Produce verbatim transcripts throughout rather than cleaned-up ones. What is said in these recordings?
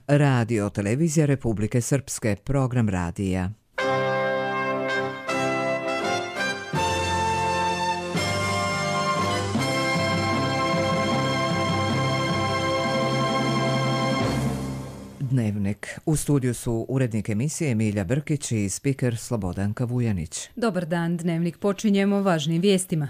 Radio Televizija Republike Srpske, program radija. Dnevnik. U studiju su urednik emisije Milja Brkić i spiker Slobodanka Vujanić. Dobar dan, Dnevnik počinjemo važnim vijestima.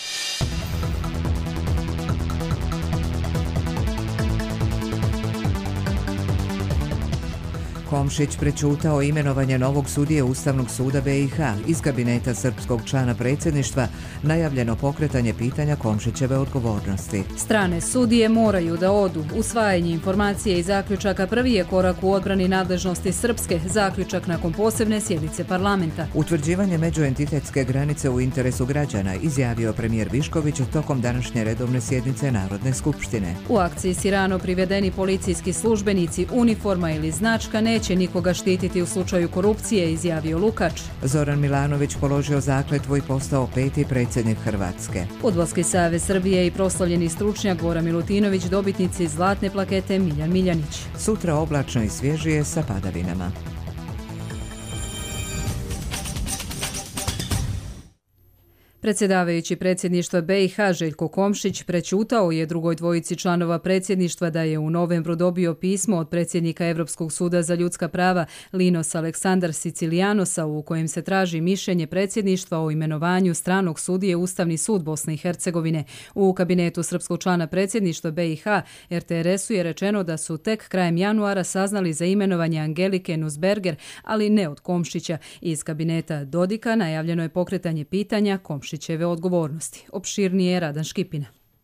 Komšić prećutao imenovanje novog sudije Ustavnog suda B i H. Iz kabineta srpskog člana predsjedništva najavljeno pokretanje pitanja Komšićeve odgovornosti. Strane sudije moraju da odu. Usvajanje informacije i zaključaka prvi je korak u odbrani nadležnosti Srpske, zaključak nakon posebne sjednice parlamenta. Utvrđivanje međuentitetske granice u interesu građana, izjavio premijer Višković tokom današnje redovne sjednice Narodne skupštine. U akciji Sirano privedeni policijski službenici, uniforma ili značka ne neće nikoga štititi u slučaju korupcije, izjavio Lukač. Zoran Milanović položio zakletvu i postao peti predsjednik Hrvatske. Fudbalski savez Srbije i proslavljeni stručnjak Goran Milutinović dobitnici zlatne plakete Miljan Miljanić. Sutra oblačno i svježije sa padavinama. Predsjedavajući predsjedništva B i H Željko Komšić prećutao je drugoj dvojici članova predsjedništva da je u novembru dobio pismo od predsjednika Europskog suda za ljudska prava Linos Aleksandar Sicilijanosa u kojem se traži mišljenje predsjedništva o imenovanju stranog sudije Ustavni sud Bosne i Hercegovine. U kabinetu srpskog člana predsjedništva B i H R T R S-u je rečeno da su tek krajem januara saznali za imenovanje Angelike Nussberger, ali ne od Komšića. Iz kabineta Dodika najavljeno je pokretanje pitanja Komšića odgovornosti. Opširnije Radan Škipina.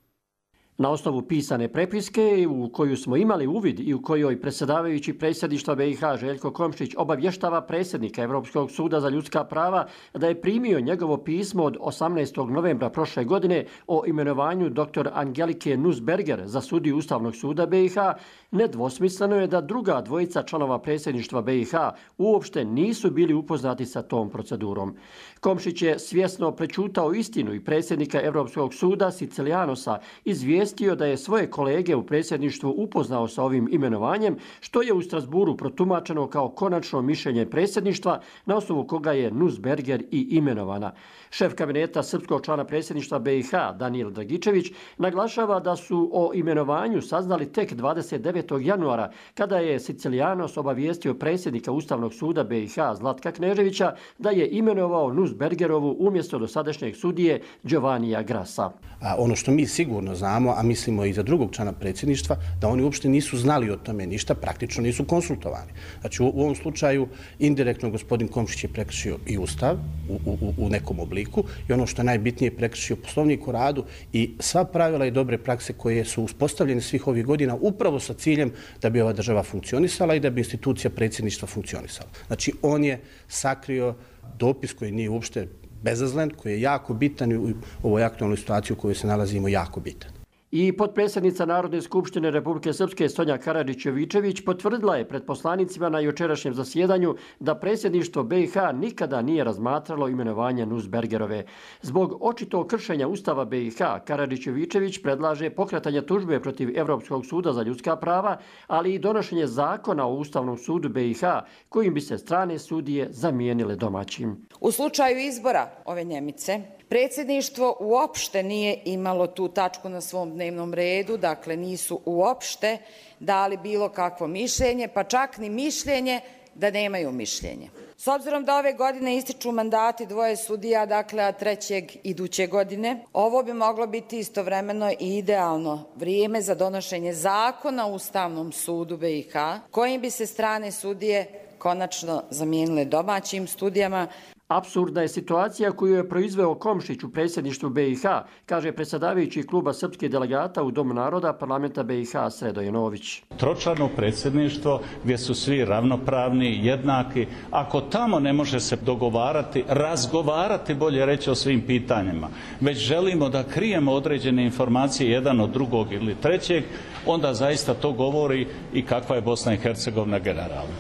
Na osnovu pisane prepiske u koju smo imali uvid i u kojoj predsjedavajući predsjedništva B i H Željko Komšić obavještava predsjednika Europskog suda za ljudska prava da je primio njegovo pismo od osamnaestog novembra prošle godine o imenovanju dr. Angelike Nussberger za sudiju Ustavnog suda B i H, nedvosmisleno je da druga dvojica članova predsjedništva B i H uopšte nisu bili upoznati sa tom procedurom. Komšić je svjesno prećutao istinu i predsjednika Europskog suda Sicilijanosa izvijestio da je svoje kolege u predsjedništvu upoznao sa ovim imenovanjem, što je u Strasburu protumačeno kao konačno mišljenje predsjedništva na osnovu koga je Nussberger i imenovana. Šef kabineta srpskog člana predsjedništva B i H Danijel Dragičević naglašava da su o imenovanju saznali tek dvadeset devetog januara kada je Sicilijanos obavijestio predsjednika Ustavnog suda B i H Zlatka Kneževića da je imenovao Nussbergerovu umjesto dosadašnjeg sudije Giovannija Grassa. A ono što mi sigurno znamo, a mislimo i za drugog člana predsjedništva, da oni uopšte nisu znali o tome ništa, praktično nisu konsultovani. Znači u, u ovom slučaju indirektno gospodin Komšić je prekršio i Ustav u, u, u nekom obliku i ono što je najbitnije prekršio Poslovnik o radu i sva pravila i dobre prakse koje su uspostavljene svih ovih godina upravo sa ciljem da bi ova država funkcionisala i da bi institucija predsjedništva funkcionisala. Znači on je sakrio dopis koji nije uopšte bezazlen, koji je jako bitan i u ovoj aktualnoj situaciji u kojoj se nalazimo jako bitan. I potpredsjednica Narodne skupštine Republike Srpske Sonja Karadžić-Jovičević potvrdila je pred poslanicima na jučerašnjem zasjedanju da predsjedništvo B i H nikada nije razmatralo imenovanje Nussbergerove. Zbog očitog kršenja Ustava B i H, Karadžić-Jovičević predlaže pokretanje tužbe protiv Europskog suda za ljudska prava, ali i donošenje zakona o Ustavnom sudu B i H, kojim bi se strane sudije zamijenile domaćim. U slučaju izbora ove Njemice, predsjedništvo uopšte nije imalo tu tačku na svom dnevnom redu, dakle nisu uopšte dali bilo kakvo mišljenje, pa čak ni mišljenje da nemaju mišljenje. S obzirom da ove godine ističu mandati dvoje sudija, dakle, a trećeg iduće godine, ovo bi moglo biti istovremeno i idealno vrijeme za donošenje zakona o Ustavnom sudu B i H, kojim bi se strane sudije konačno zamijenile domaćim studijama. Apsurdna je situacija koju je proizveo Komšić u predsjedništvu B i H, kaže predsjedavajući kluba srpskih delegata u Domu naroda parlamenta B i H Sredo Janović. Tročlano predsjedništvo gdje su svi ravnopravni, jednaki. Ako tamo ne može se dogovarati, razgovarati, bolje reći, o svim pitanjima, već želimo da krijemo određene informacije jedan od drugog ili trećeg, onda zaista to govori i kakva je Bosna i Hercegovina generalno.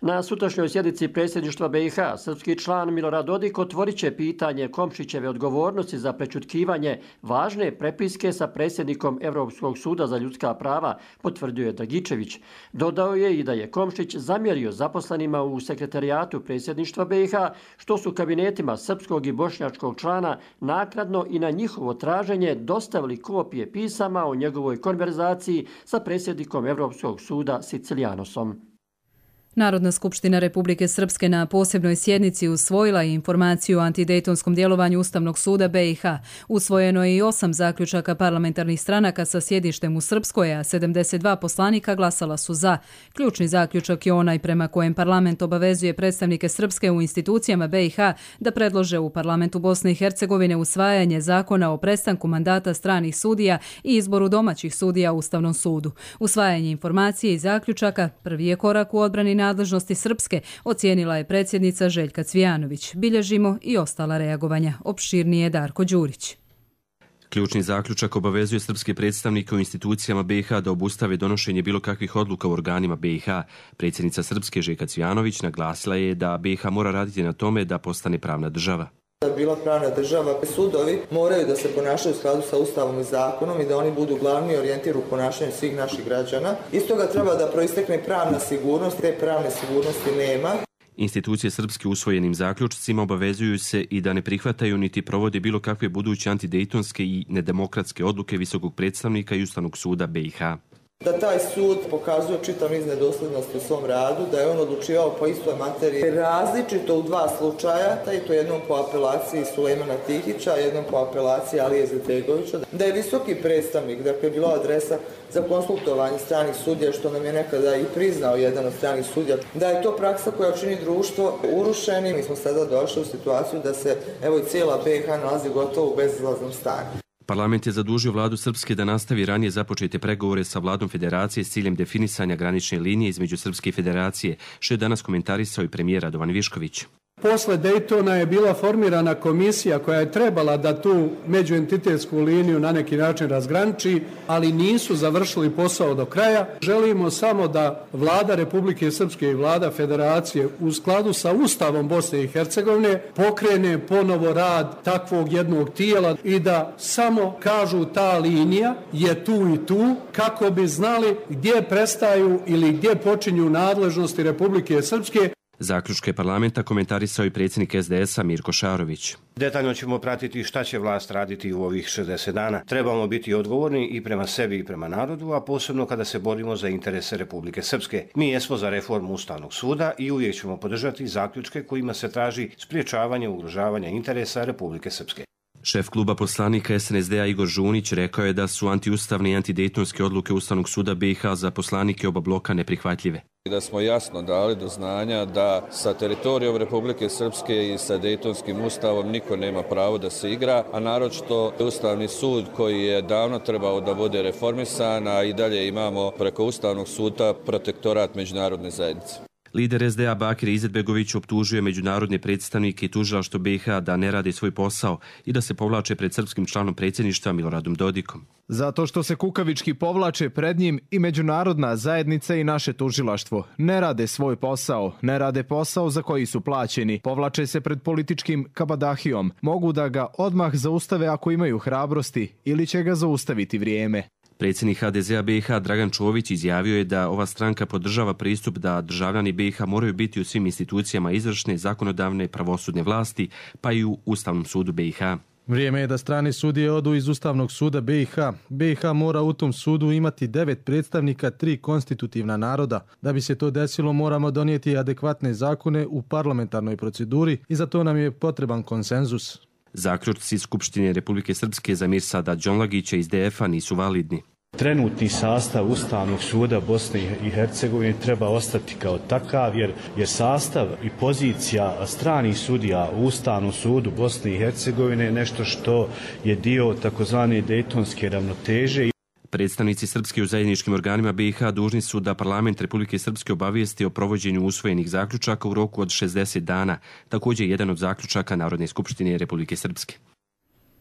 Na sutrašnjoj sjednici predsjedništva B i H srpski član Milorad Dodik otvorit će pitanje Komšićeve odgovornosti za prečutkivanje važne prepiske sa predsjednikom Europskog suda za ljudska prava, potvrdio je Dragičević. Dodao je i da je Komšić zamjerio zaposlenima u sekretarijatu predsjedništva B i H što su kabinetima srpskog i bošnjačkog člana naknadno i na njihovo traženje dostavili kopije pisama o njegovoj konverzaciji sa predsjednikom Europskog suda Sicilijanosom. Narodna skupština Republike Srpske na posebnoj sjednici usvojila je informaciju o antidejtonskom djelovanju Ustavnog suda B i H. Usvojeno je i osam zaključaka parlamentarnih stranaka sa sjedištem u Srpskoj, a sedamdeset dva poslanika glasala su za. Ključni zaključak je onaj prema kojem parlament obavezuje predstavnike Srpske u institucijama B i H da predlože u parlamentu Bosne i Hercegovine usvajanje zakona o prestanku mandata stranih sudija i izboru domaćih sudija u Ustavnom sudu. Usvajanje informacije i zaključaka prvi je korak u odbrani nadležnosti Srpske, ocijenila je predsjednica Željka Cvijanović. Bilježimo i ostala reagovanja. Opširnije Darko Đurić. Ključni zaključak obavezuje srpske predstavnike u institucijama B i H da obustave donošenje bilo kakvih odluka u organima B i H. Predsjednica Srpske Željka Cvijanović naglasila je da B i H mora raditi na tome da postane pravna država. Da bi bila pravna država, sudovi moraju da se ponašaju u skladu sa Ustavom i zakonom i da oni budu glavni orijentir u ponašanju svih naših građana. Iz toga treba da proistekne pravna sigurnost, te pravne sigurnosti nema. Institucije Srpske usvojenim zaključcima obavezuju se i da ne prihvataju niti provode bilo kakve buduće antidejtonske i nedemokratske odluke visokog predstavnika i Ustavnog suda B i H. Da taj sud pokazuje čitav niz nedosljednosti u svom radu, da je on odlučivao po istoj materiji različito u dva slučaja, i to jednom po apelaciji Sulejmana Tihića, jednom po apelaciji Alije Izetbegovića, da je visoki predstavnik, dakle bilo adresa za konsultovanje stranih sudija, što nam je nekada i priznao jedan od stranih sudija, da je to praksa koja čini društvo urušenim. Mi smo sada došli u situaciju da se evo i cijela B i H nalazi gotovo u bezizlaznom stanju. Parlament je zadužio vladu Srpske da nastavi ranije započete pregovore sa vladom Federacije s ciljem definisanja granične linije između Srpske i Federacije, što je danas komentarisao i premijer Radovan Višković. Posle Dejtona je bila formirana komisija koja je trebala da tu međuentitetsku liniju na neki način razgraniči, ali nisu završili posao do kraja. Želimo samo da vlada Republike Srpske i vlada Federacije u skladu sa Ustavom Bosne i Hercegovine pokrene ponovo rad takvog jednog tijela i da samo kažu ta linija je tu i tu kako bi znali gdje prestaju ili gdje počinju nadležnosti Republike Srpske. Zaključke parlamenta komentarisao i predsjednik S D S-a Mirko Šarović. Detaljno ćemo pratiti šta će vlast raditi u ovih šezdeset dana. Trebamo biti odgovorni i prema sebi i prema narodu, a posebno kada se borimo za interese Republike Srpske. Mi jesmo za reformu Ustavnog suda i uvijek ćemo podržati zaključke kojima se traži spriječavanje ugrožavanja interesa Republike Srpske. Šef kluba poslanika S N S D-a Igor Žunić rekao je da su antiustavne i antidejtonske odluke Ustavnog suda B i H za poslanike oba bloka neprihvatljive. Da smo jasno dali do znanja da sa teritorijom Republike Srpske i sa Dejtonskim ustavom niko nema pravo da se igra, a naročito Ustavni sud koji je davno trebao da bude reformisan, a i dalje imamo preko Ustavnog suda protektorat međunarodne zajednice. Lider S D A Bakir Izetbegović optužuje međunarodne predstavnike i tužilaštvo B i H da ne rade svoj posao i da se povlače pred srpskim članom predsjedništva Miloradom Dodikom. Zato što se kukavički povlače pred njim i međunarodna zajednica i naše tužilaštvo. Ne rade svoj posao, ne rade posao za koji su plaćeni. Povlače se pred političkim kabadahijom. Mogu da ga odmah zaustave ako imaju hrabrosti ili će ga zaustaviti vrijeme. Predsjednik H D Z-a B i H Dragan Čović izjavio je da ova stranka podržava pristup da državljani B i H moraju biti u svim institucijama izvršne, zakonodavne, pravosudne vlasti, pa i u Ustavnom sudu B i H. Vrijeme je da strani sudije odu iz Ustavnog suda B i H. B i H mora u tom sudu imati devet predstavnika, tri konstitutivna naroda. Da bi se to desilo, moramo donijeti adekvatne zakone u parlamentarnoj proceduri i za to nam je potreban konsenzus. Zaključci Skupštine Republike Srpske za Mirsada Đonlagića iz D F-a nisu validni. Trenutni sastav Ustavnog suda Bosne i Hercegovine treba ostati kao takav, jer je sastav i pozicija stranih sudija u Ustavnom sudu Bosne i Hercegovine nešto što je dio takozvane dejtonske ravnoteže. Predstavnici Srpske u zajedničkim organima B i H dužni su da parlament Republike Srpske obavijesti o provođenju usvojenih zaključaka u roku od šezdeset dana, također jedan od zaključaka Narodne skupštine Republike Srpske.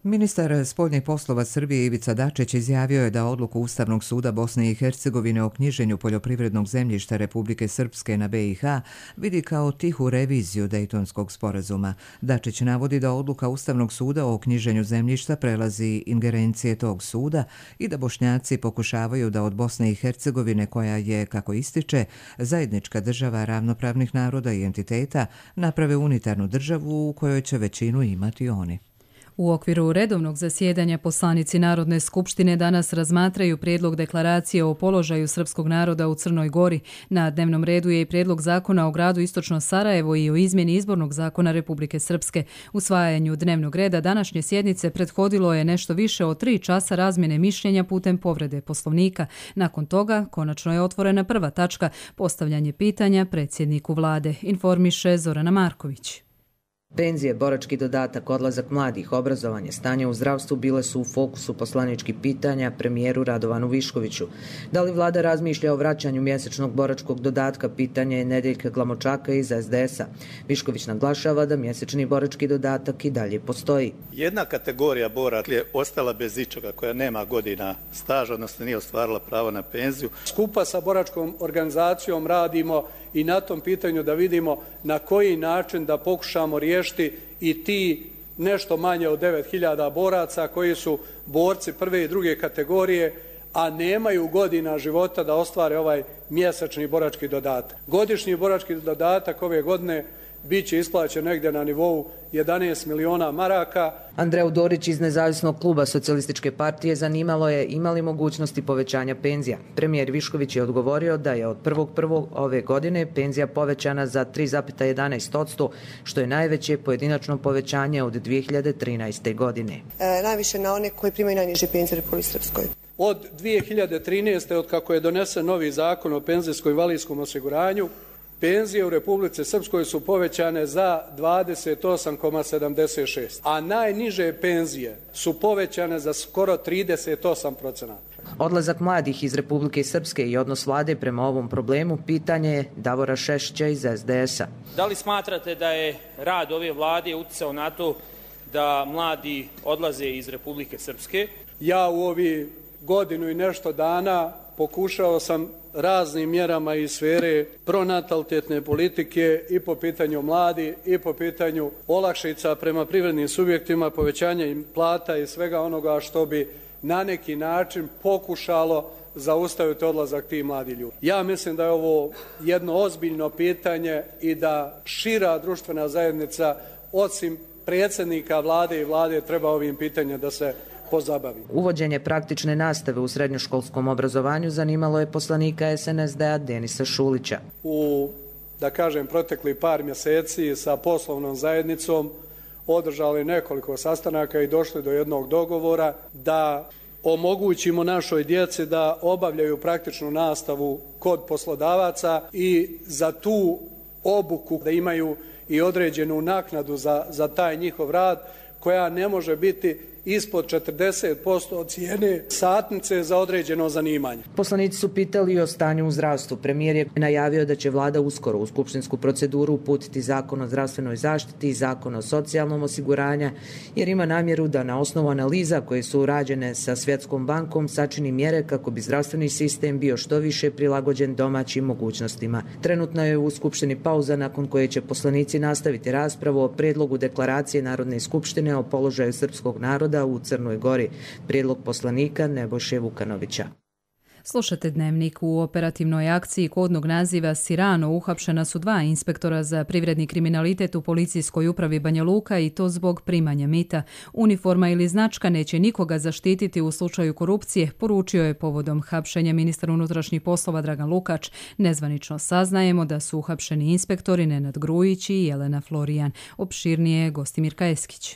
Ministar spoljnih poslova Srbije Ivica Dačić izjavio je da odluku Ustavnog suda Bosne i Hercegovine o knjiženju poljoprivrednog zemljišta Republike Srpske na B i H vidi kao tihu reviziju Dejtonskog sporazuma. Dačić navodi da odluka Ustavnog suda o knjiženju zemljišta prelazi ingerencije tog suda i da Bošnjaci pokušavaju da od Bosne i Hercegovine, koja je, kako ističe, zajednička država ravnopravnih naroda i entiteta, naprave unitarnu državu u kojoj će većinu imati oni. U okviru redovnog zasjedanja poslanici Narodne skupštine danas razmatraju prijedlog deklaracije o položaju srpskog naroda u Crnoj Gori. Na dnevnom redu je i prijedlog zakona o gradu Istočno Sarajevo i o izmjeni izbornog zakona Republike Srpske. Usvajanju dnevnog reda današnje sjednice prethodilo je nešto više od tri časa razmjene mišljenja putem povrede Poslovnika. Nakon toga konačno je otvorena prva tačka, postavljanje pitanja predsjedniku vlade, informiše Zorana Marković. Penzije, borački dodatak, odlazak mladih, obrazovanje, stanje u zdravstvu bile su u fokusu poslaničkih pitanja premijeru Radovanu Viškoviću. Da li vlada razmišlja o vraćanju mjesečnog boračkog dodatka, pitanje je Nedeljka Glamočaka iz es de es-a. Višković naglašava da mjesečni borački dodatak i dalje postoji. Jedna kategorija boraca je ostala bez ičega, koja nema godina staža, odnosno nije ostvarila pravo na penziju. Skupa sa boračkom organizacijom radimo i na tom pitanju da vidimo na koji način da pokušamo riješiti i ti nešto manje od devet hiljada boraca koji su borci prve i druge kategorije, a nemaju godina života da ostvare ovaj mjesečni borački dodatak. Godišnji borački dodatak ove godine bit će isplaćen negdje na nivou jedanaest miliona maraka. Andreju Dorić iz Nezavisnog kluba Socijalističke partije zanimalo je imali mogućnosti povećanja penzija. Premijer Višković je odgovorio da je od prvog prvog ove godine penzija povećana za tri zarez jedanaest posto, što je najveće pojedinačno povećanje od dvije hiljade trinaeste. godine. E, najviše na one koji primaju najniže penzije u Republici Srpskoj. Od dvije hiljade trinaeste. od kako je donesen novi zakon o penzijskom i invalidskom osiguranju, penzije u Republici Srpskoj su povećane za dvadeset osam zarez sedamdeset šest, a najniže penzije su povećane za skoro trideset osam posto. Odlazak mladih iz Republike Srpske i odnos vlade prema ovom problemu pitanje je Davora Šešića iz es de es-a. Da li smatrate da je rad ove vlade uticao na to da mladi odlaze iz Republike Srpske? Ja u ovi godinu i nešto dana pokušao sam raznim mjerama iz sfere pronatalitetne politike i po pitanju mladi i po pitanju olakšica prema privrednim subjektima, povećanja im plata i svega onoga što bi na neki način pokušalo zaustaviti odlazak tih mladih ljudi. Ja mislim da je ovo jedno ozbiljno pitanje i da šira društvena zajednica osim predsjednika vlade i vlade treba ovim pitanjem da se pozabavi. Uvođenje praktične nastave u srednjoškolskom obrazovanju zanimalo je poslanika es en es de-a Denisa Šulića. U, da kažem, protekli par mjeseci sa poslovnom zajednicom održali nekoliko sastanaka i došli do jednog dogovora da omogućimo našoj djeci da obavljaju praktičnu nastavu kod poslodavaca i za tu obuku da imaju i određenu naknadu za, za taj njihov rad, koja ne može biti ispod četrdeset posto od cijene satnice za određeno zanimanje. Poslanici su pitali o stanju u zdravstvu. Premijer je najavio da će vlada uskoro u skupštinsku proceduru uputiti zakon o zdravstvenoj zaštiti i zakon o socijalnom osiguranju, jer ima namjeru da na osnovu analiza koje su urađene sa Svjetskom bankom sačini mjere kako bi zdravstveni sistem bio što više prilagođen domaćim mogućnostima. Trenutno je u skupštini pauza nakon koje će poslanici nastaviti raspravu o prijedlogu deklaracije Narodne skupštine o položaju srpskog naroda u Crnoj Gori. Prijedlog poslanika Nebojše Vukanovića. Slušate Dnevnik. U operativnoj akciji kodnog naziva Sirano uhapšena su dva inspektora za privredni kriminalitet u policijskoj upravi Banja Luka i to zbog primanja mita. Uniforma ili značka neće nikoga zaštititi u slučaju korupcije, poručio je povodom hapšenja ministar unutrašnjih poslova Dragan Lukač. Nezvanično saznajemo da su uhapšeni inspektori Nenad Grujić i Jelena Florijan. Opširnije Gostimirka Eskić.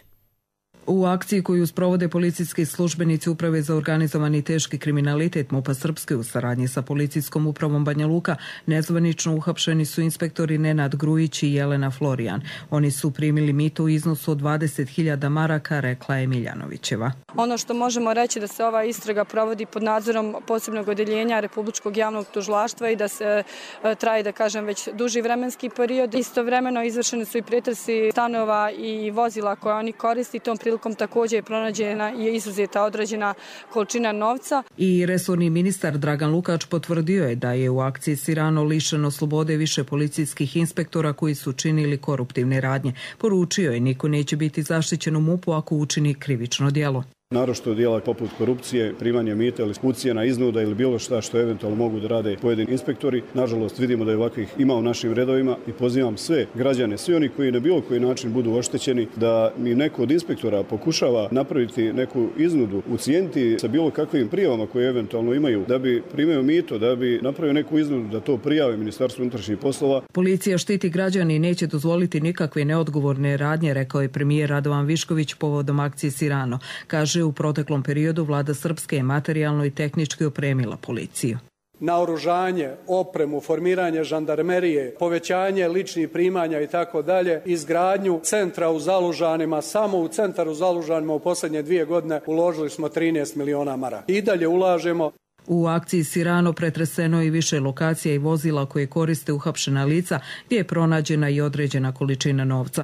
U akciji koju sprovode policijski službenici Uprave za organizovani teški kriminalitet MUP-a Srpske u saradnji sa policijskom upravom Banja Luka nezvanično uhapšeni su inspektori Nenad Grujić i Jelena Florijan. Oni su primili mito u iznosu od dvadeset hiljada maraka, rekla je Miljanovićeva. Ono što možemo reći da se ova istraga provodi pod nadzorom posebnog odeljenja Republičkog javnog tužilaštva i da se traje, da kažem, već duži vremenski period. Istovremeno izvršeni su i pretresi stanova i vozila koje oni koristi. Tom prilikom prilikom također je pronađena i izuzeta određena količina novca. I resorni ministar Dragan Lukač potvrdio je da je u akciji Sirano lišeno slobode više policijskih inspektora koji su činili koruptivne radnje. Poručio je, niko neće biti zaštićen u MUP-u ako učini krivično djelo. Naročito djela poput korupcije, primanje mita ili ucjena, iznuda ili bilo šta što eventualno mogu da rade pojedini inspektori. Nažalost, vidimo da je ovakvih ima u našim redovima i pozivam sve građane, svi oni koji na bilo koji način budu oštećeni, da mi neko od inspektora pokušava napraviti neku iznudu, ucijeniti sa bilo kakvim prijavama koje eventualno imaju, da bi primio mito, da bi napravio neku iznudu, da to prijave Ministarstvu unutrašnjih poslova. Policija štiti građani i neće dozvoliti nikakve neodgovorne radnje, rekao je premijer Radovan Višković povodom akcije Sirano. Kaže, u proteklom periodu vlada Srpske je materijalno i tehnički opremila policiju. Naoružanje, opremu, formiranje žandarmerije, povećanje ličnih primanja i tako dalje, izgradnju centra u Zalužanima. Samo u centar u Zalužanima u posljednje dvije godine uložili smo trinaest miliona maraka. I dalje ulažemo. U akciji Sirano pretreseno je više lokacija i vozila koje koriste uhapšena lica, gdje je pronađena i određena količina novca.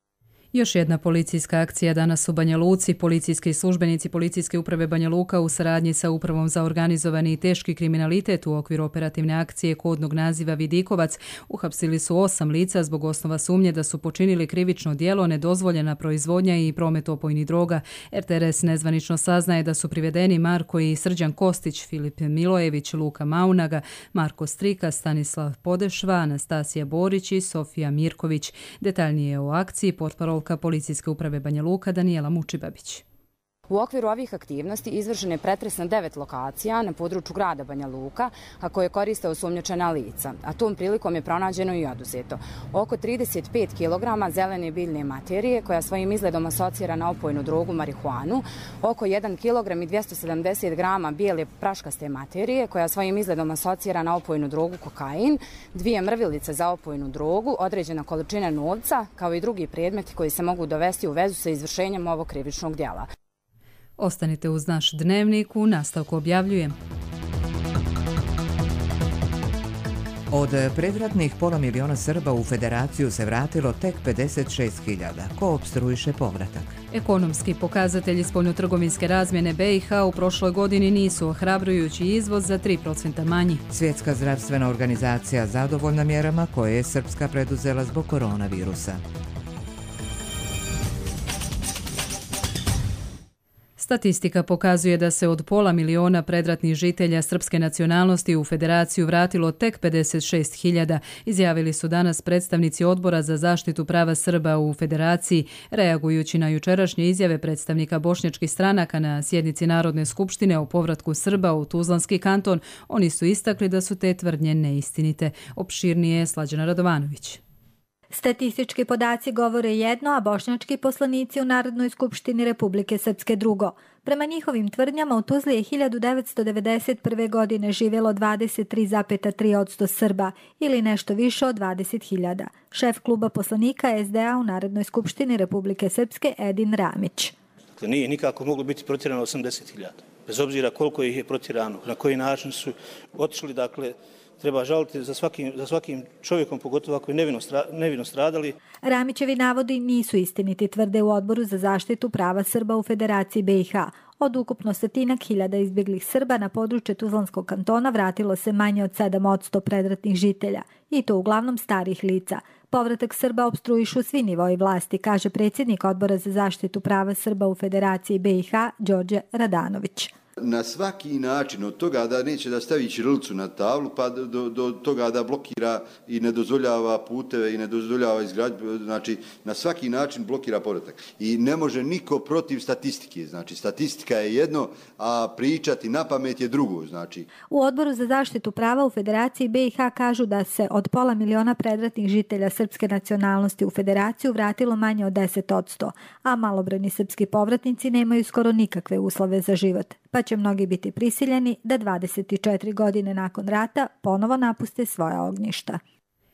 Još jedna policijska akcija danas u Banja Luci. Policijski službenici Policijske uprave Banja Luka u saradnji sa Upravom za organizovani i teški kriminalitet u okviru operativne akcije kodnog naziva Vidikovac uhapsili su osam lica zbog osnova sumnje da su počinili krivično djelo nedozvoljena proizvodnja i promet opojnih droga. R T R S nezvanično saznaje da su privedeni Marko i Srđan Kostić, Filip Milojević, Luka Maunaga, Marko Strika, Stanislav Podešva, Anastasija Borić i Sofija Mirković. Detaljnije o akciji portparol Policijske uprave Banja Luka Danijela Mučibabić. U okviru ovih aktivnosti izvršen je pretres na devet lokacija na području grada Banja Luka, a koje koriste osumnjičena lica, a tom prilikom je pronađeno i oduzeto oko trideset pet kilograma zelene biljne materije koja svojim izgledom asocira na opojnu drogu marihuanu, oko jedan kilogram i dvjesto sedamdeset grama bijele praškaste materije koja svojim izgledom asocira na opojnu drogu kokain, dvije mrvilice za opojnu drogu, određena količina novca, kao i drugi predmeti koji se mogu dovesti u vezu sa izvršenjem ovog krivičnog djela. Ostanite uz naš dnevnik, u nastavku objavljujem. Od predratnih pola miliona Srba u Federaciju se vratilo tek pedeset šest hiljada. Ko opstruiše povratak? Ekonomski pokazatelji spoljnotrgovinske razmjene B i H u prošloj godini nisu ohrabrujući, izvoz za tri procenta manji. Svjetska zdravstvena organizacija zadovoljna mjerama koje je Srpska preduzela zbog koronavirusa. Statistika pokazuje da se od pola miliona predratnih žitelja srpske nacionalnosti u Federaciju vratilo tek pedeset šest hiljada, izjavili su danas predstavnici Odbora za zaštitu prava Srba u Federaciji, reagujući na jučerašnje izjave predstavnika bošnjačkih stranaka na sjednici Narodne skupštine o povratku Srba u Tuzlanski kanton. Oni su istakli da su te tvrdnje neistinite. Opširnije je Slađana Radovanović. Statistički podaci govore jedno, a bošnjački poslanici u Narodnoj skupštini Republike Srpske drugo. Prema njihovim tvrdnjama u Tuzli je hiljadu devetsto devedeset prve. godine živjelo dvadeset tri zarez tri posto Srba ili nešto više od dvadeset hiljada. Šef kluba poslanika S D A u Narodnoj skupštini Republike Srpske Edin Ramić. Dakle, nije nikako moglo biti protjerano osamdeset hiljada. Bez obzira koliko ih je protjerano, na koji način su otišli, dakle, treba žaliti za svakim, za svakim čovjekom, pogotovo ako je nevino, stra, nevino stradali. Ramićevi navodi nisu istiniti, tvrde u Odboru za zaštitu prava Srba u Federaciji B i H. Od ukupno stotinak hiljada izbjeglih Srba na područje Tuzlanskog kantona vratilo se manje od sedam posto predratnih žitelja, i to uglavnom starih lica. Povratak Srba opstruišu svi nivoji vlasti, kaže predsjednik Odbora za zaštitu prava Srba u Federaciji B i H Đorđe Radanović. Na svaki način, od toga da neće da stavi ćirilicu na tablu, pa do, do toga da blokira i ne dozvoljava puteve i ne dozvoljava izgradnju, znači na svaki način blokira povratak. I ne može niko protiv statistike, znači statistika je jedno, a pričati na pamet je drugo. Znači. U Odboru za zaštitu prava u Federaciji B i H kažu da se od pola miliona predratnih žitelja srpske nacionalnosti u Federaciju vratilo manje od deset posto, a malobrojni srpski povratnici nemaju skoro nikakve uslove za život, pa će mnogi biti prisiljeni da dvadeset četiri godine nakon rata ponovo napuste svoja ognjišta.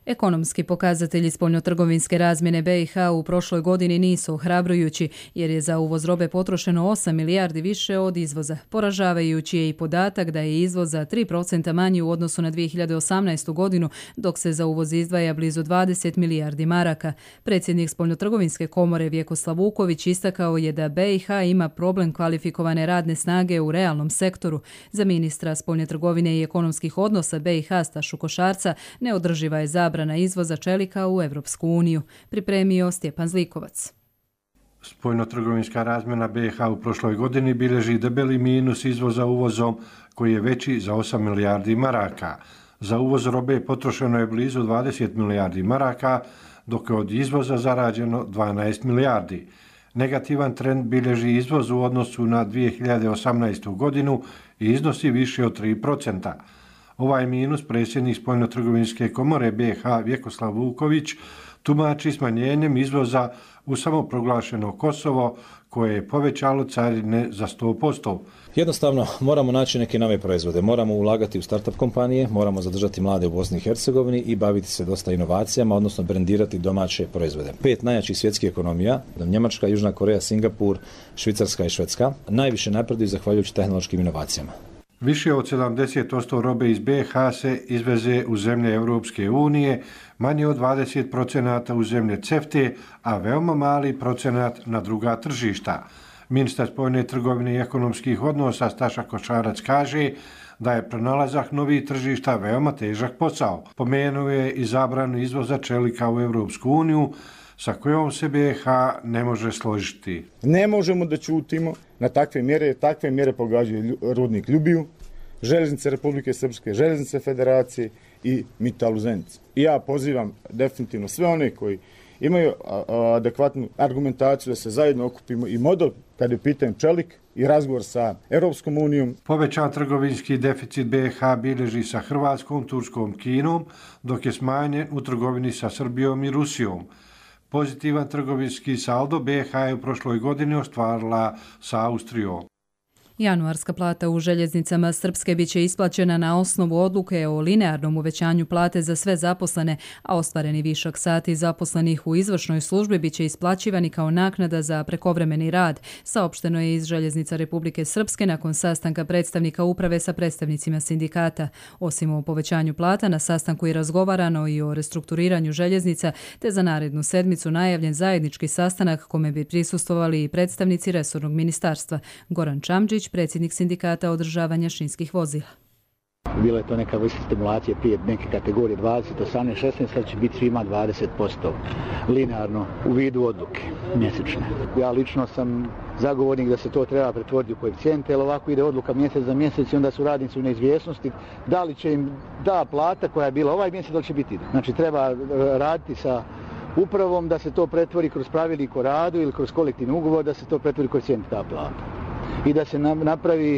Ekonomski pokazatelji spoljnotrgovinske razmjene B i H u prošloj godini nisu ohrabrujući, jer je za uvoz robe potrošeno osam milijardi više od izvoza. Poražavajući je i podatak da je izvoz za tri procenta manji u odnosu na dvije hiljade osamnaestu godinu, dok se za uvoz izdvaja blizu dvadeset milijardi maraka. Predsjednik spoljnotrgovinske komore Vjekoslav Vuković istakao je da B i H ima problem kvalifikovane radne snage u realnom sektoru. Za ministra spoljne trgovine i ekonomskih odnosa B i H Stašu Košarca neodrživa je zabrana na izvoza čelika u Evropsku uniju, pripremio Stjepan Zlikovac. Spoljnotrgovinska razmjena B i H u prošloj godini bilježi debeli minus izvoza uvozom koji je veći za osam milijardi maraka. Za uvoz robe potrošeno je blizu dvadeset milijardi maraka, dok je od izvoza zarađeno dvanaest milijardi. Negativan trend bilježi izvoz u odnosu na dvije hiljade osamnaestu godinu i iznosi više od tri procenta. Ovaj minus predsjednik spoljnotrgovinske komore B i H Vjekoslav Vuković tumači smanjenjem izvoza u samoproglašeno Kosovo koje je povećalo carine za sto posto. Jednostavno moramo naći neke nove proizvode, moramo ulagati u startup kompanije, moramo zadržati mlade u Bosni i Hercegovini i baviti se dosta inovacijama, odnosno brendirati domaće proizvode. Pet najjačih svjetskih ekonomija, Njemačka, Južna Koreja, Singapur, Švicarska i Švedska, najviše napreduju zahvaljujući tehnološkim inovacijama. Više od sedamdeset posto robe iz B i H se izveze u zemlje Europske unije, manje od dvadeset procenata u zemlje CEFTE, a veoma mali procenat na druga tržišta. Ministar spoljne trgovine i ekonomskih odnosa Staša Košarac kaže da je pronalazak novih tržišta veoma težak posao. Pomenuo je i zabranu izvoza čelika u Europsku uniju, sa kojom se B i H ne može složiti. Ne možemo da ćutimo na takve mjere, takve mjere pogađaju rudnik Ljubiju, Željeznice Republike Srpske, Željeznice Federacije i Mitalu Zenica. I ja pozivam definitivno sve one koji imaju adekvatnu argumentaciju da se zajedno okupimo i model kad je pitan čelik i razgovor sa Europskom unijom. Povećan trgovinski deficit B i H bilježi sa Hrvatskom, Turskom, Kinom, dok je smanjen u trgovini sa Srbijom i Rusijom. Pozitivan trgovinski saldo B i H je u prošloj godini ostvarila sa Austrijom. Januarska plata u željeznicama Srpske biće isplaćena na osnovu odluke o linearnom uvećanju plate za sve zaposlene, a ostvareni višak sati zaposlenih u izvršnoj službi biće isplaćivani kao naknada za prekovremeni rad, saopšteno je iz Željeznica Republike Srpske nakon sastanka predstavnika uprave sa predstavnicima sindikata. Osim o povećanju plata, na sastanku je razgovarano i o restrukturiranju željeznica, te za narednu sedmicu najavljen zajednički sastanak kome bi prisustvovali i predstavnici resornog ministarstva. Goran Čamđić, predsjednik sindikata održavanja šinskih vozila. Bila je to neka vrsta stimulacije prije neke kategorije dvadeset, osamnaest, šesnaest, sad će biti svima dvadeset posto linearno u vidu odluke mjesečne. Ja lično sam zagovornik da se to treba pretvoriti u koeficijente, jer ovako ide odluka mjesec za mjesec i onda su radnici u neizvjesnosti da li će im da plata koja je bila ovaj mjesec, da li će biti. Znači treba raditi sa upravom da se to pretvori kroz pravilnik o radu ili kroz kolektivni ugovor, da se to pretvori koeficijent ta plata. I da se napravi e,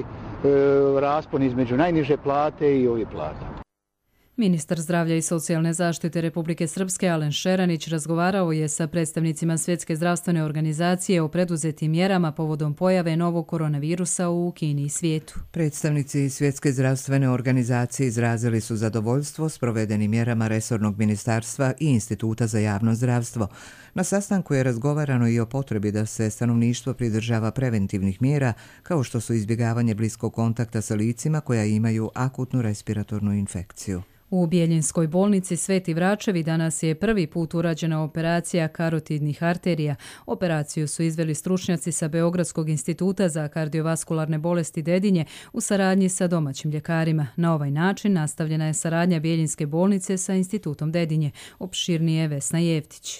raspon između najniže plate i ove plate. Ministar zdravlja i socijalne zaštite Republike Srpske Alen Šeranić razgovarao je sa predstavnicima Svjetske zdravstvene organizacije o preduzetim mjerama povodom pojave novog koronavirusa u Kini i svijetu. Predstavnici Svjetske zdravstvene organizacije izrazili su zadovoljstvo s provedenim mjerama resornog ministarstva i Instituta za javno zdravstvo. Na sastanku je razgovarano i o potrebi da se stanovništvo pridržava preventivnih mjera, kao što su izbjegavanje bliskog kontakta sa licima koja imaju akutnu respiratornu infekciju. U Bijeljinskoj bolnici Sveti Vračevi danas je prvi put urađena operacija karotidnih arterija. Operaciju su izveli stručnjaci sa Beogradskog instituta za kardiovaskularne bolesti Dedinje u saradnji sa domaćim ljekarima. Na ovaj način nastavljena je saradnja Bijeljinske bolnice sa Institutom Dedinje. Opširnije Vesna Jevtić.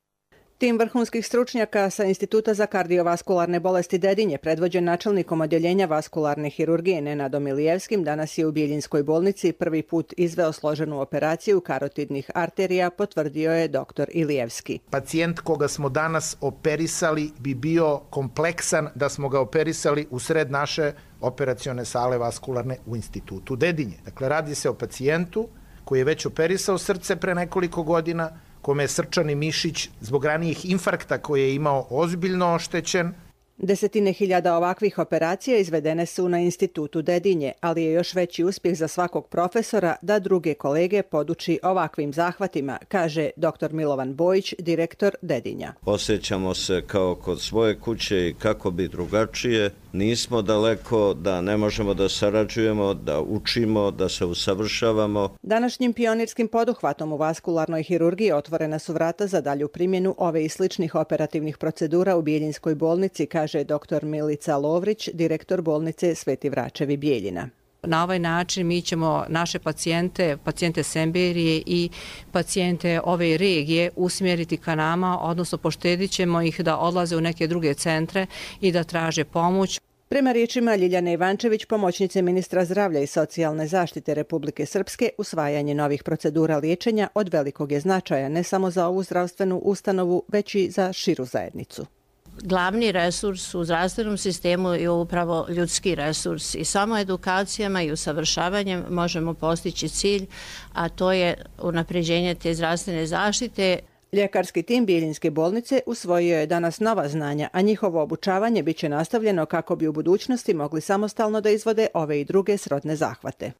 Tim vrhunskih stručnjaka sa Instituta za kardiovaskularne bolesti Dedinje, predvođen načelnikom odjeljenja vaskularne hirurgije Nenadom Ilijevskim, danas je u Bijeljinskoj bolnici prvi put izveo složenu operaciju karotidnih arterija, potvrdio je doktor Ilijevski. Pacijent koga smo danas operisali bi bio kompleksan da smo ga operisali u sred naše operacione sale vaskularne u Institutu Dedinje. Dakle, radi se o pacijentu koji je već operisao srce pre nekoliko godina, kome je srčani mišić zbog ranijih infarkta koje je imao ozbiljno oštećen. Desetine hiljada ovakvih operacija izvedene su na institutu Dedinje, ali je još veći uspjeh za svakog profesora da druge kolege poduči ovakvim zahvatima, kaže doktor Milovan Bojić, direktor Dedinja. Osjećamo se kao kod svoje kuće i kako bi drugačije. Nismo daleko, da ne možemo da sarađujemo, da učimo, da se usavršavamo. Današnjim pionirskim poduhvatom u vaskularnoj hirurgiji otvorena su vrata za dalju primjenu ove i sličnih operativnih procedura u Bijeljinskoj bolnici, kaže doktor Milica Lovrić, direktor bolnice Sveti Vračevi Bijeljina. Na ovaj način mi ćemo naše pacijente, pacijente Semberije i pacijente ove regije usmjeriti ka nama, odnosno poštedit ćemo ih da odlaze u neke druge centre i da traže pomoć. Prema riječima Ljiljane Ivančević, pomoćnice ministra zdravlja i socijalne zaštite Republike Srpske, usvajanje novih procedura liječenja od velikog je značaja ne samo za ovu zdravstvenu ustanovu, već i za širu zajednicu. Glavni resurs u zdravstvenom sistemu je upravo ljudski resurs i samo edukacijama i usavršavanjem možemo postići cilj, a to je unapređenje te zdravstvene zaštite. Ljekarski tim Bijeljinske bolnice usvojio je danas nova znanja, a njihovo obučavanje biće nastavljeno kako bi u budućnosti mogli samostalno da izvode ove i druge srodne zahvate.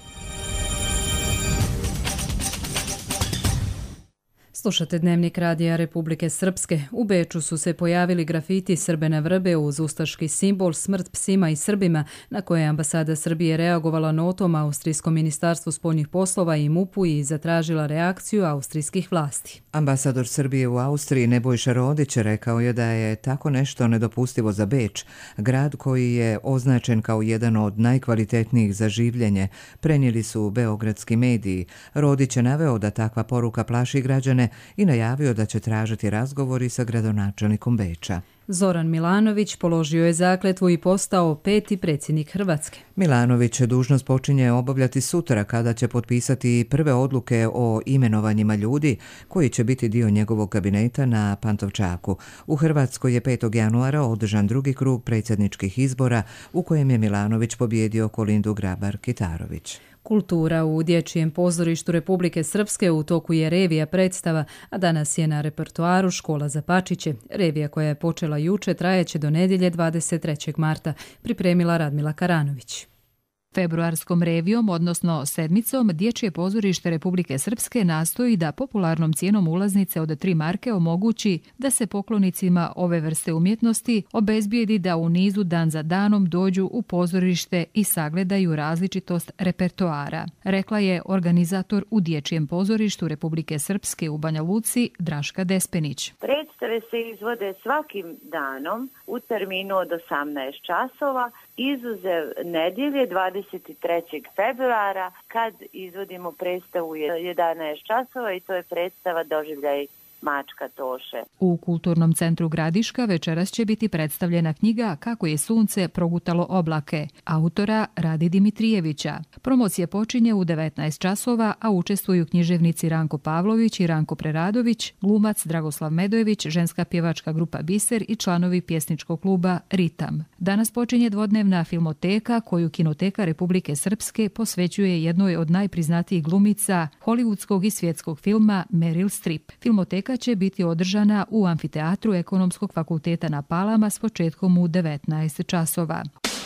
Slušate Dnevnik radija Republike Srpske. U Beču su se pojavili grafiti Srbene vrbe uz ustaški simbol smrt psima i Srbima, na koje je ambasada Srbije reagovala notom Austrijskom ministarstvu spoljnih poslova i MUP-u i zatražila reakciju austrijskih vlasti. Ambasador Srbije u Austriji Nebojša Rodić rekao je da je tako nešto nedopustivo za Beč, grad koji je označen kao jedan od najkvalitetnijih za življenje, prenijeli su beogradski mediji. Rodić je naveo da takva poruka plaši građane i najavio da će tražiti razgovori sa gradonačelnikom Beča. Zoran Milanović položio je zakletvu i postao peti predsjednik Hrvatske. Milanović dužnost počinje obavljati sutra kada će potpisati prve odluke o imenovanjima ljudi koji će biti dio njegovog kabineta na Pantovčaku. U Hrvatskoj je petog januara održan drugi krug predsjedničkih izbora u kojem je Milanović pobjedio Kolindu Grabar-Kitarović. Kultura u Dječjem pozorištu Republike Srpske u toku je revija predstava, a danas je na repertoaru Škola za pačiće. Revija koja je počela juče trajeće do nedjelje dvadeset trećeg marta, pripremila Radmila Karanović. Februarskom revijom, odnosno sedmicom, Dječje pozorište Republike Srpske nastoji da popularnom cijenom ulaznice od tri marke omogući da se poklonicima ove vrste umjetnosti obezbijedi da u nizu dan za danom dođu u pozorište i sagledaju različitost repertoara, rekla je organizator u Dječjem pozorištu Republike Srpske u Banja Luci Draška Despenić. Predstave se izvode svakim danom u terminu od osamnaest časova, izuzev nedjelje dvadeset trećeg februara kad izvodimo predstavu jedanaest časova i to je predstava Doživljaj Mačka Toše. U Kulturnom centru Gradiška večeras će biti predstavljena knjiga Kako je sunce progutalo oblake, autora Radi Dimitrijevića. Promocija počinje u devetnaest časova, a učestvuju književnici Ranko Pavlović i Ranko Preradović, glumac Dragoslav Medojević, ženska pjevačka grupa Biser i članovi pjesničkog kluba Ritam. Danas počinje dvodnevna filmoteka koju Kinoteka Republike Srpske posvećuje jednoj od najpriznatijih glumica hollywoodskog i svjetskog filma Meryl Streep. Filmoteka će biti održana u amfiteatru Ekonomskog fakulteta na Palama s početkom u devetnaest časova.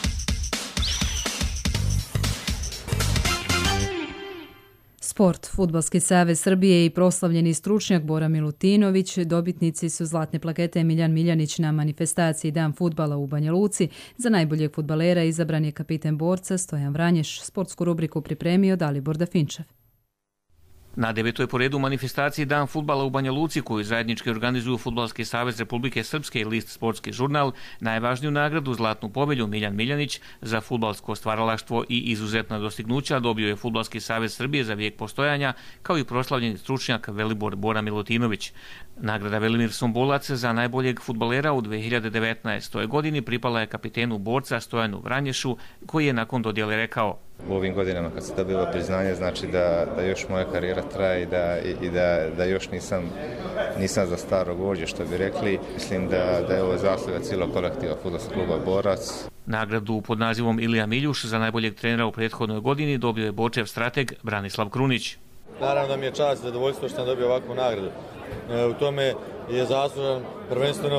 Sport. Fudbalski savez Srbije i proslavljeni stručnjak Bora Milutinović dobitnici su zlatne plakete Miljan Miljanić na manifestaciji Dan fudbala u Banja Luci. Za najboljeg fudbalera izabran je kapiten Borca Stojan Vranješ. Sportsku rubriku pripremio Dalibor Dafinčev. Na devetoj po redu manifestaciji Dan fudbala u Banja Luci, koju zajednički organizuju Fudbalski savez Republike Srpske i list Sportski žurnal, najvažniju nagradu Zlatnu povelju Miljan Miljanić za fudbalsko stvaralaštvo i izuzetna dostignuća dobio je Fudbalski savez Srbije za vijek postojanja, kao i proslavljeni stručnjak Velibor Bora Milutinović. Nagrada Velimir Sombolac za najboljeg fudbalera u dve hiljade devetnaestoj godini pripala je kapitenu Borca Stojanu Vranješu, koji je nakon dodjele rekao: U ovim godinama kad se dobiva priznanje znači da, da još moja karijera traje i da, i, i da, da još nisam, nisam za starog vođe, što bi rekli. Mislim da, da je ovo zasluga cijelog kolektiva fudbalskog kluba Borac. Nagradu pod nazivom Ilija Miljuš za najboljeg trenera u prethodnoj godini dobio je Bočev strateg Branislav Krunić. Naravno da mi je čast i zadovoljstvo što sam dobio ovakvu nagradu. E, u tome je zaslužan prvenstveno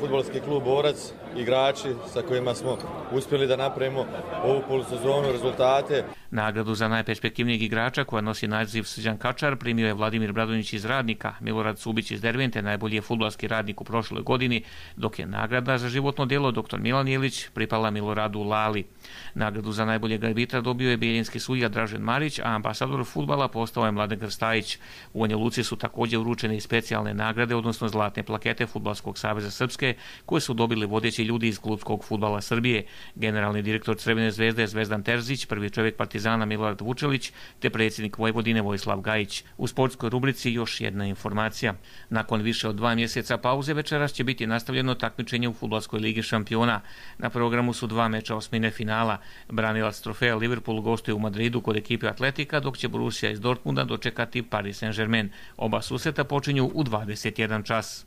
fudbalski klub Borac, igrači sa kojima smo uspjeli da napravimo ovu polusezonu rezultate. Nagradu za najperspektivnijeg igrača koja nosi naziv Srđan Kačar primio je Vladimir Bradonić iz Radnika, Milorad Subić iz Dervente, najbolji je fudbalski radnik u prošloj godini, dok je nagrada za životno djelo dr. Milan Jelić pripala Miloradu Lali. Nagradu za najboljeg arbitra dobio je bijeljinski sudija Dražen Marić, a ambasador fudbala postao je Mladen Krstajić. U Banja Luci su također uručene i specijalne nagrade, odnosno zlatne plakete Fudbalskog saveza Srpske, koje su dobili vodeći ljudi iz klubskog fudbala Srbije. Generalni direktor Crvene zvezde Zvezdan Terzić, prvi čovjek Partizana Milorad Vučelić, te predsjednik Vojvodine Vojislav Gajić. U sportskoj rubrici još jedna informacija. Nakon više od dva mjeseca pauze večeras će biti nastavljeno takmičenje u Fudbalskoj ligi šampiona. Na programu su dva meča osmine finala. Branilac trofeja Liverpool gostuje u Madridu kod ekipe Atletika, dok će Borussia iz Dortmunda dočekati Paris Saint-Germain. Oba susreta počinju u dvadeset jedan čas.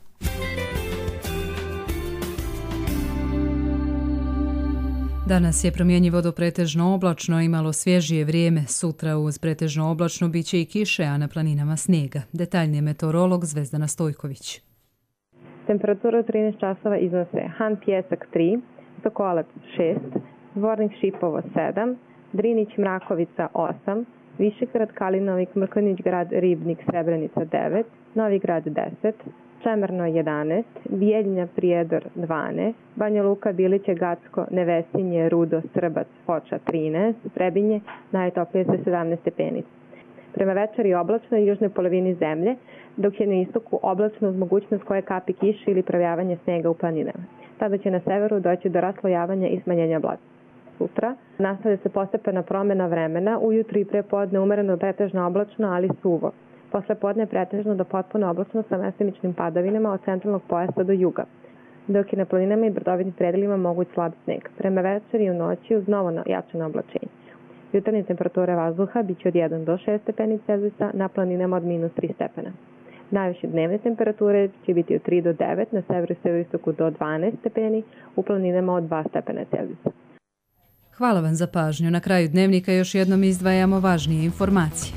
Danas je promjenjivo do pretežno oblačno i malo svježije vrijeme. Sutra uz pretežno oblačno bit će i kiše, a na planinama snijega. Detaljnije meteorolog Zvezdana Stojković. Temperatura u trinaest časova iznose Han Pjesak tri, Sokolac šest, Zvornik Šipovo sedam, Drinić Mrakovica osam, Višegrad Kalinovik Mrkonjić Grad Ribnik Srebrenica devet, Novi Grad deset, Čemerno jedanaest, Bijeljina Prijedor dvanaest, Banja Luka, Biliće, Gacko, Nevesinje, Rudo, Srbac, Foča trinaest, Trebinje, najtoplije sa sedamnaest stepeni. Prema večeri oblačno i južnoj polovini zemlje, dok je na istoku oblačno uz mogućnost koje kapi kiše ili projavanje snega u planinama. Tada će na severu doći do raslojavanja i smanjenja blata. Sutra nastavlja se postepena promjena vremena, ujutru i prepodne umereno pretežno oblačno, ali suvo. Posle podne pretežno do potpuno oblačno sa mestimičnim padavinama od centralnog pojasa do juga, dok je na planinama i brdovitim predelima moguć slab sneg. Prema večeri i u noći uz novo jačano oblačenje. Jutarnje temperature vazduha biće od jedan do šest stepeni Celzijusa, na planinama od minus tri stepena. Najviše dnevne temperature će biti od tri do devet, na severu i severoistoku do dvanaest stepeni, u planinama od dva stepena Celzijusa. Hvala vam za pažnju. Na kraju dnevnika još jednom izdvajamo važnije informacije.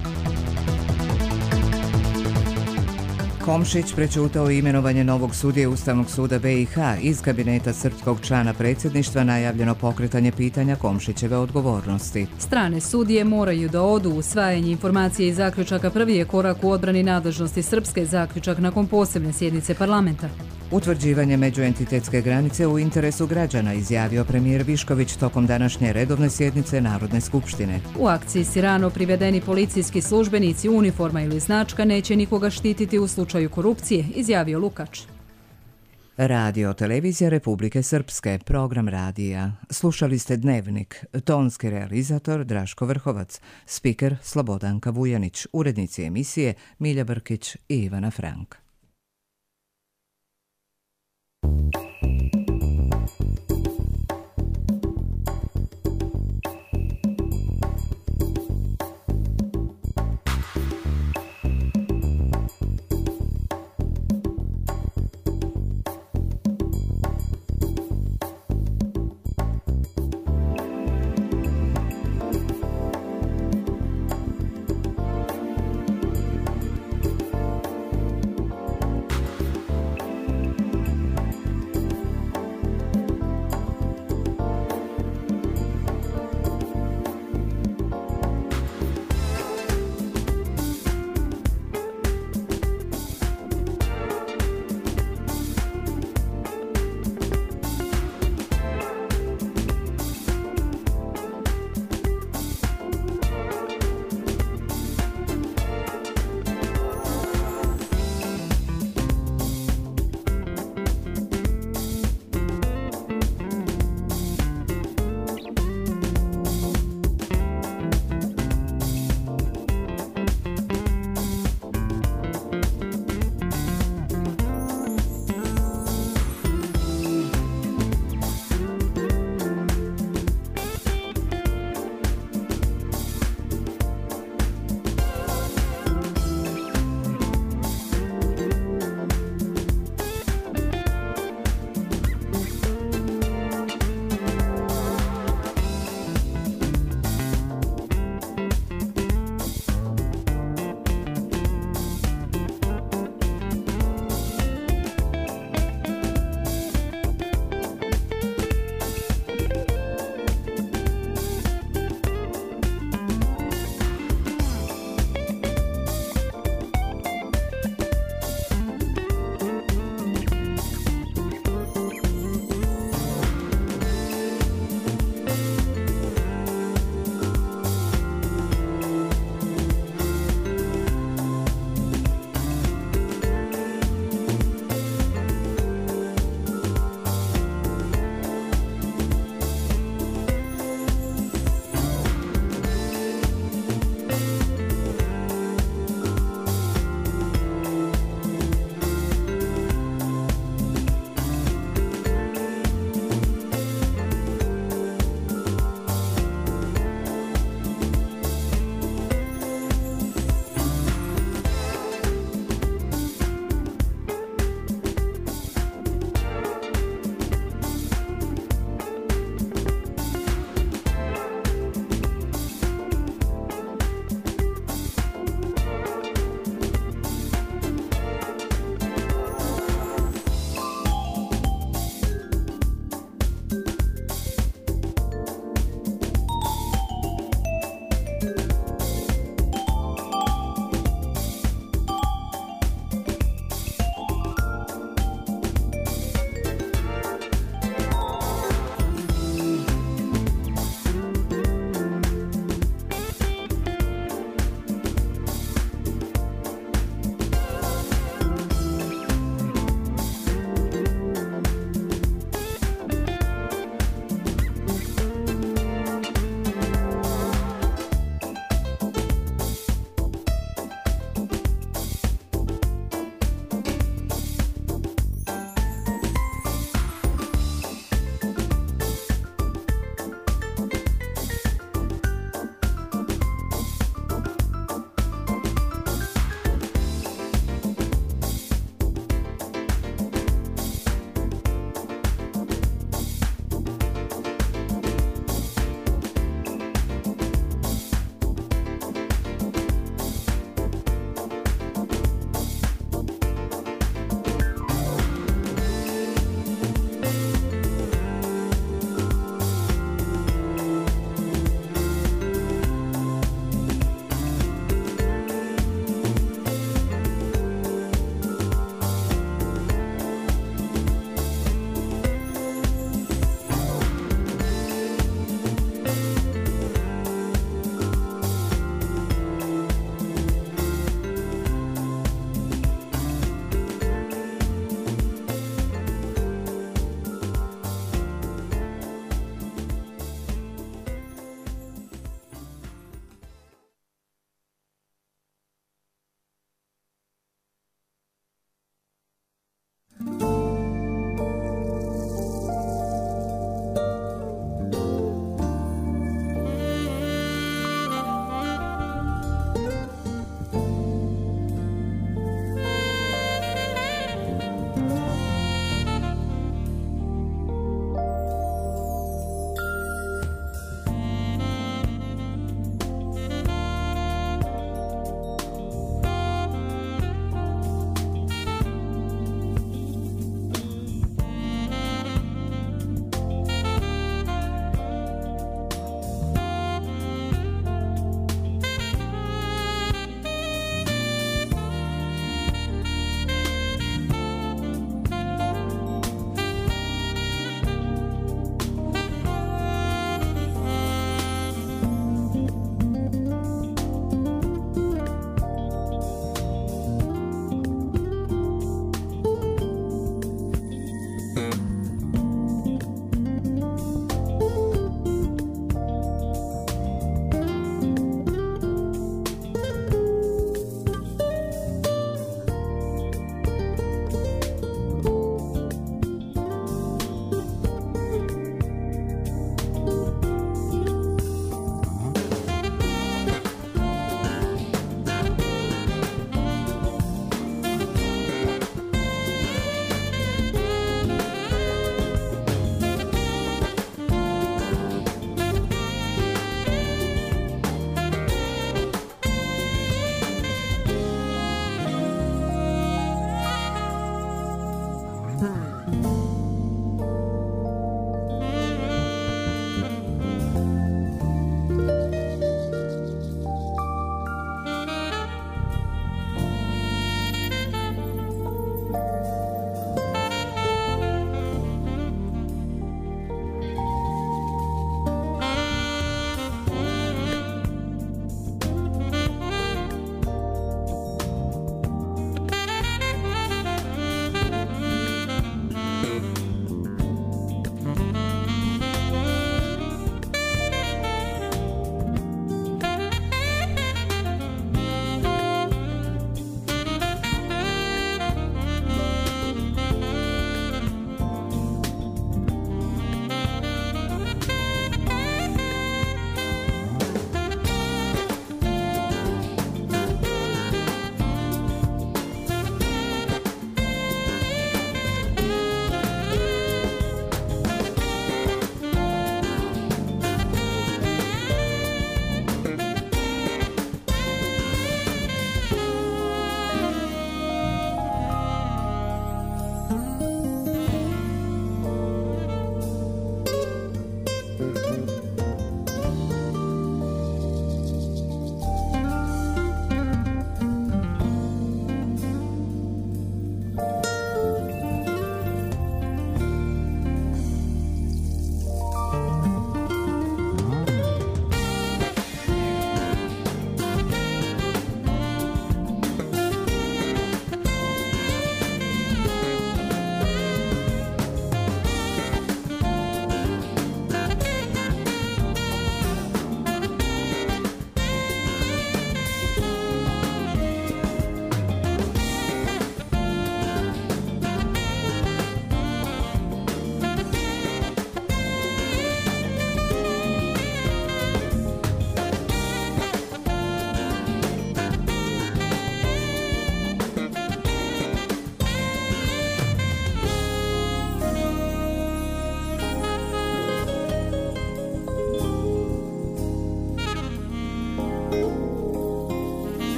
Komšić prećutao imenovanje novog sudije Ustavnog suda B i H. Iz kabineta srpskog člana predsjedništva najavljeno pokretanje pitanja Komšićeve odgovornosti. Strane sudije moraju da odu. Usvajanje informacije i zaključaka prvi je korak u odbrani nadležnosti Srpske, zaključak nakon posebne sjednice parlamenta. Utvrđivanje međuentitetske granice u interesu građana, izjavio premijer Višković tokom današnje redovne sjednice Narodne skupštine. U akciji Sirano privedeni policijski službenici, uniforma ili značka neće nikoga štititi u slučaju korupcije, izjavio Lukač. Radio Televizija Republike Srpske, program radija. Slušali ste Dnevnik, tonski realizator Draško Vrhovac, spiker Slobodanka Vujanić, urednici emisije Milja Brkić i Ivana Frank.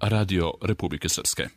Radio Republike Srpske.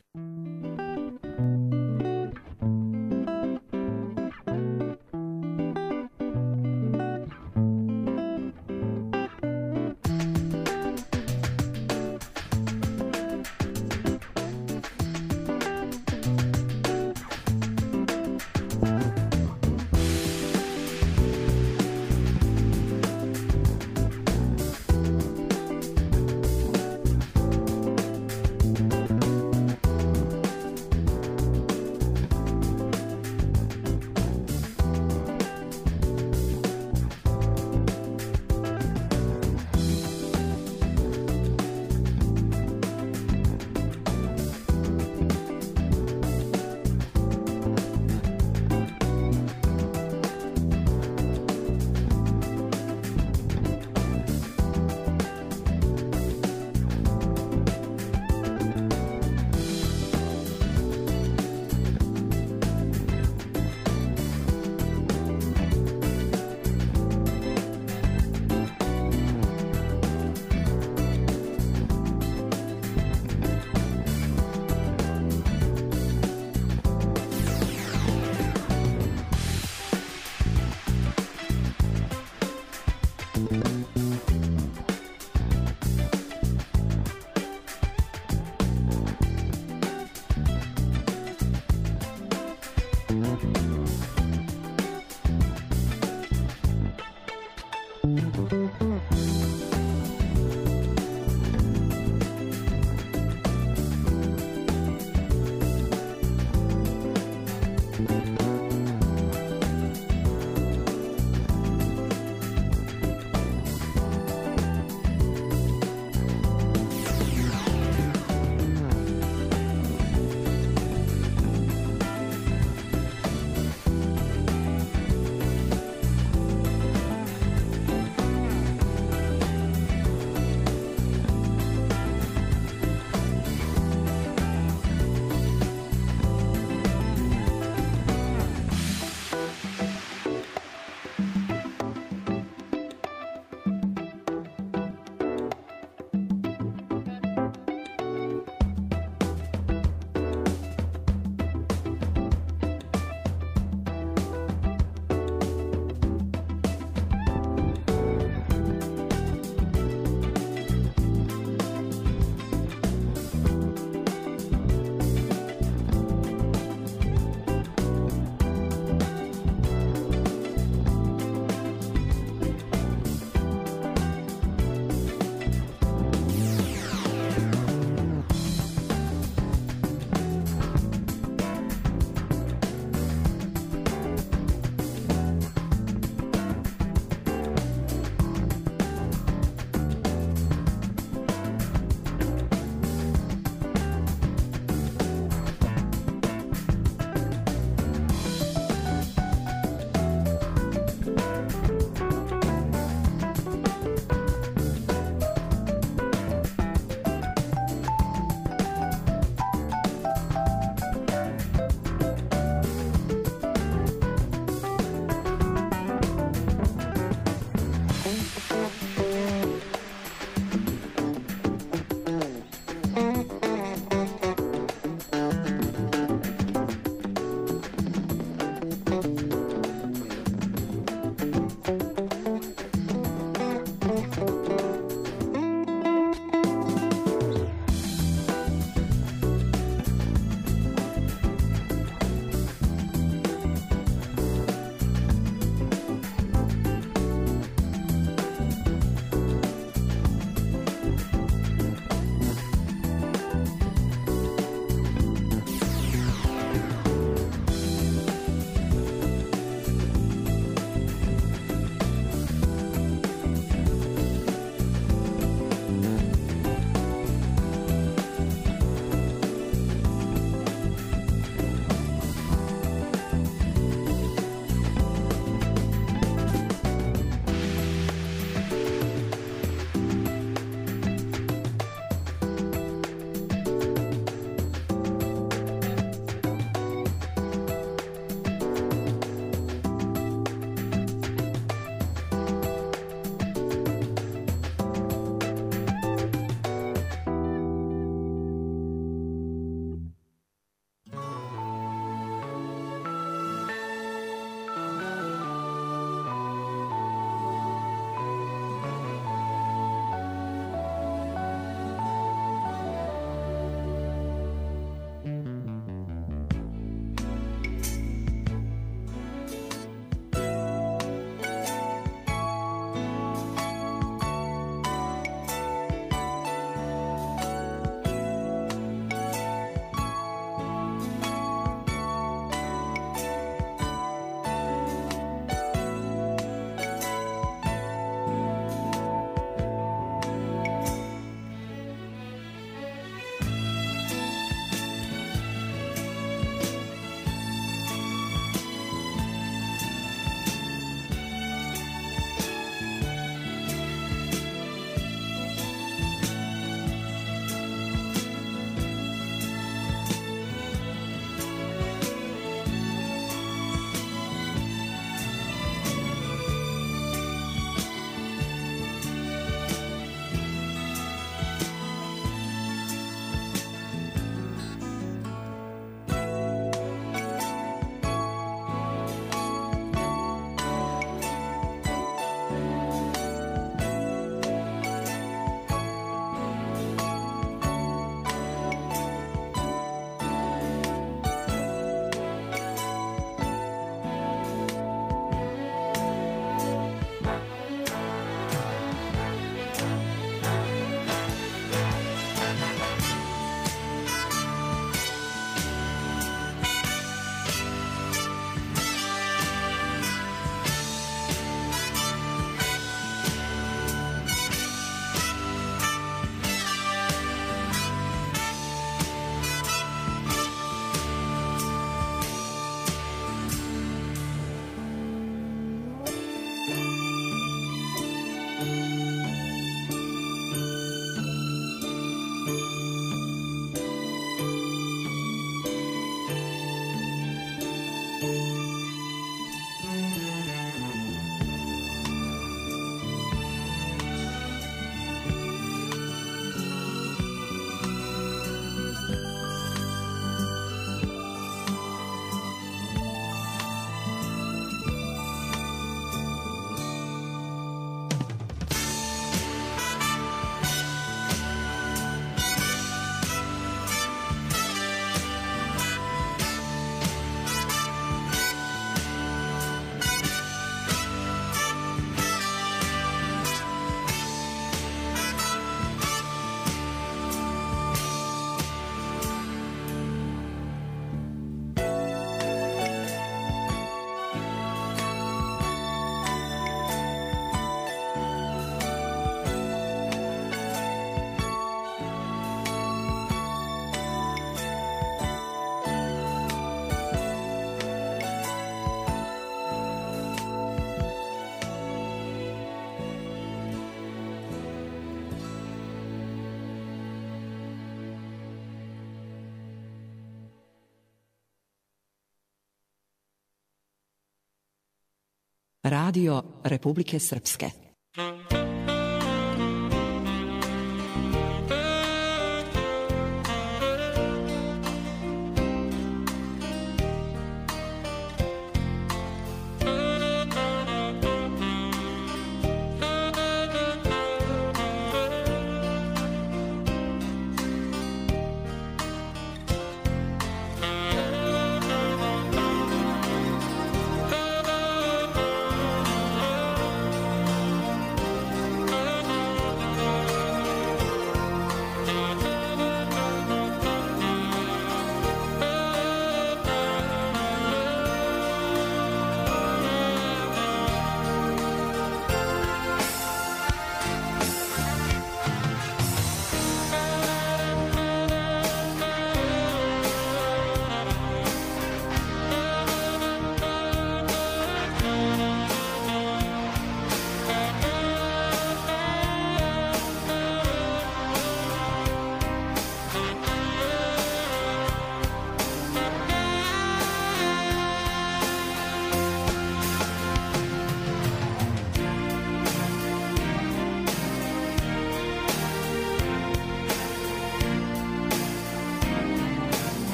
Radio Republike Srpske.